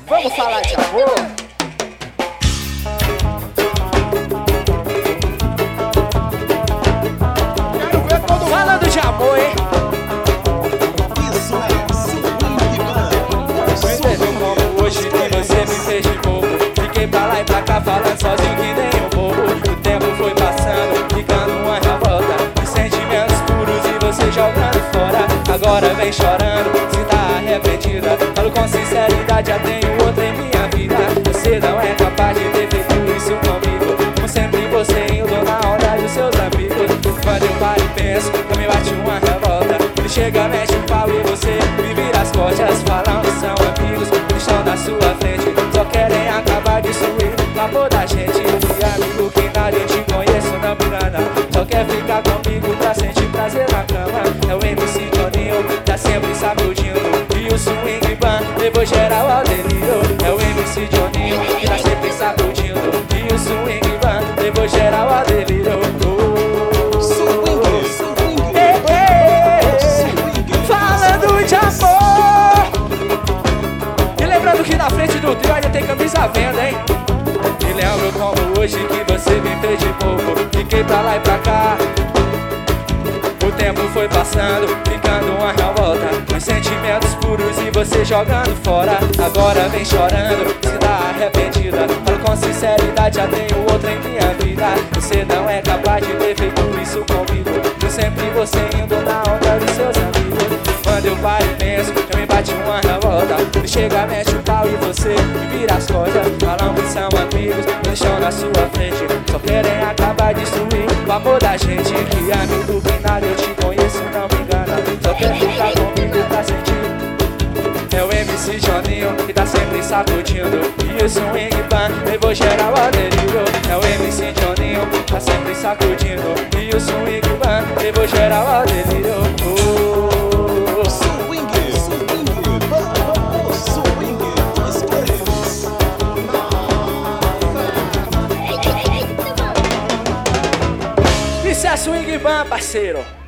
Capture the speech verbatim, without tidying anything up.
Vamos falar de amor? Quero ver todo mundo falando de amor, hein? Isso é Swing Band. Não entendeu como hoje que você me fez de bobo. Fiquei pra lá e pra cá falando sozinho que nem um bobo. O tempo foi passando, ficando uma revolta de sentimentos puros e você jogando fora. Agora vem chorando, se tá arrependida. Falo com sinceridade, já tenho outra em minha vida. Você não é capaz de ter feito isso comigo. Como sempre você indo na onda dos seus amigos. Quando eu paro e penso, eu me bate uma revolta. Ele chega, mete o pau e você me vira as costas. Falando são amigos, eles estão na sua frente. Só querem acabar de destruir o amor da gente. E amigo que nada eu te conheço, não me engana. Só quer ficar comigo pra sentir prazer na cama. É o M C Joninho, tá sempre sacudindo. E o Swing Band levou geral ao delírio. É o M C Joninho, que tá sempre sacudindo. E o Swing Band levou geral ao delírio. Oh. Swing, swing, Ei, ei, falando de amor. E lembrando que na frente do trio ainda tem camisa à venda, hein? E lembro como hoje que você me fez de bobo. Fiquei pra lá e pra cá. O tempo foi passando, ficando uma revolta. Os sentimentos puros e você jogando fora. Agora vem chorando, se tá arrependida. Falo com sinceridade, já tenho outra em minha vida. Você não é capaz de ter feito isso comigo. Eu sempre você indo na onda dos seus amigos. Quando eu paro e penso, já me bate uma revolta. Ele chega, mete o pau e você me vira as costas. Falam que são amigos, eles estão na sua frente. Só querem acabar de destruir o amor da gente. Que amigo que nada eu te conheço, não me engana. Só quer ficar comigo pra sentir. É o M C Joninho que tá sempre sacudindo. E o Swing Band levou geral ao delírio. É o M C Joninho que tá sempre sacudindo. E o Swing Band levou geral ao delírio. Oh. swing, swing, band, swing, dois pés. Isso é Swing Band, parceiro.